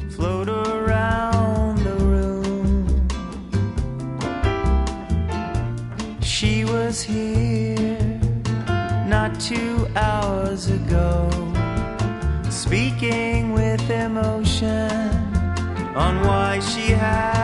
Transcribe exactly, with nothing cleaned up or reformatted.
float around the room. She was here not two hours ago, speaking with emotion on why she had